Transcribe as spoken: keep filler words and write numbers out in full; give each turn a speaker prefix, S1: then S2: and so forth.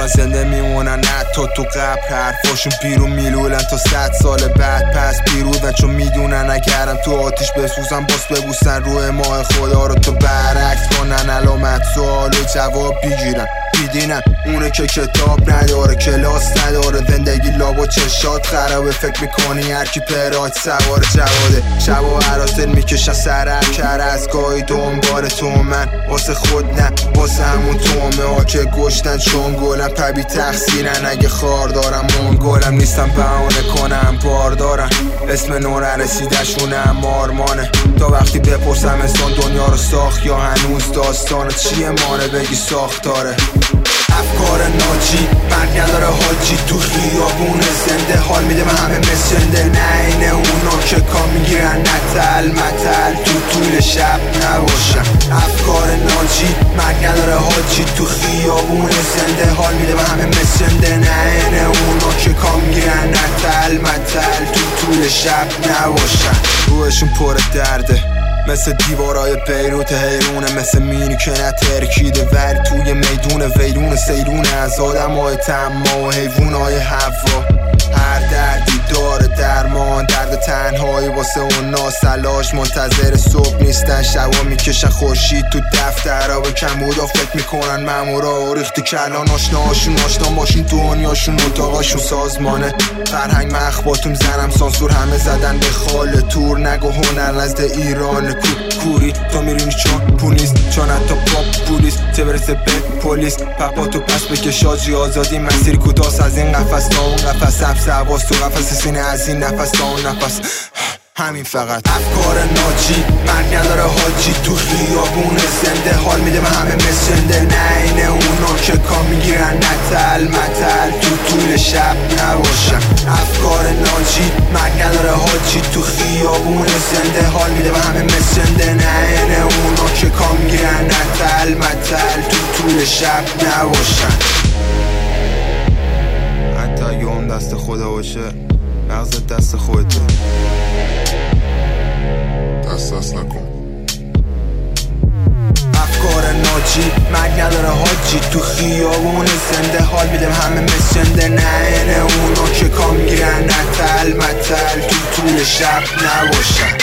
S1: زنده میمونن حتی تو قبر، حرفاشون بیرون میلولن تا صد سال بعد پس پیروزن، چون میدونن اگرم تو آتیش بسوزن باز ببوسن روی ماه خدا رو تو برعکس کنن، علامت سوال و جواب بگیرن بیدینن. اونه که کتاب نداره کلاس نداره، زندگی لابا چشات خرابه، فکر میکنی هرکی پراید سوار جواده. شبا عرازل میکشن سر کر از گاهی دنبال تو من، واسه خود نه واسه همون تومه ها که گشتن چون گلم پبی تقصیرن. اگه خار دارم منگولم نیستم بهانه کنم بار دارن، اسم نور رسیدشونم مارمانه. تا وقتی بپرسم انسان دنیا رو ساخت یا هنوز داستان چیه مانه بگی ساختاره. افکار ناجی مرگ نداره حاجی، تو خیابون زنده حال میده به همه مسنده، نه اینه اونا که کام میگیرن نتل متل تو طول شب نباشن. افکار ناجی مرگ نداره حاجی، تو خیابون زنده حال میده به همه مسنده، نه اینه اونا که کام میگیرن نتل متل تو طول شب نباشن. روحشون پر درده مثل دیوارای بیروت حیرونه، مثل مینی که نترکیده ولی توی میدون ویرون سیرونه از آدم های تما و حیوان های هوا. هر دردی داره درمان، درد تنهایی واسه اون ناسلاش منتظر صبح نیستن، شبا میکشن خورشید تو دفترها به کمبودا فکر میکنن مامورا و ریختی کلان آشناهاشون آشنا ماشین دنیاشون اتاقاشون سازمانه. فرهنگ مخباتون زنم سانسور همه زدن به خال تور، نگو هنر نزد ایران کوری تو میرینی چون پونیست، چون حتی پاپ پولیس چه برسه به پلیس. پپاتو پس بکش آجی آزادی مسیر کوتاست از این قفس تا اون قفس، حبس حواس تو قفس سینه از این نفس تا اون نفس همین فقط. افکار ناجی مرگ نداره حاجی، تو خیابون زنده حال میده به همه مسنده، نه اینه اونا که کام میگیرن نتل متل تو طول شب نباشن. افکار ناجی مرگ نداره حاجی، تو خیابون زنده حال میده به همه مسنده، نه اینه اونا که کام میگیرن نتل متل تو طول شب نباشن. حتی اگه اون دست خدا باشه مغزت دست خودته، دست دست نکن. افکار ناجی مرگ نداره حاجی، تو خیابون زنده حال میدم همه مسنده، نه اینه اونا که کام میگیرن نتل متل تو طول شب نباشن.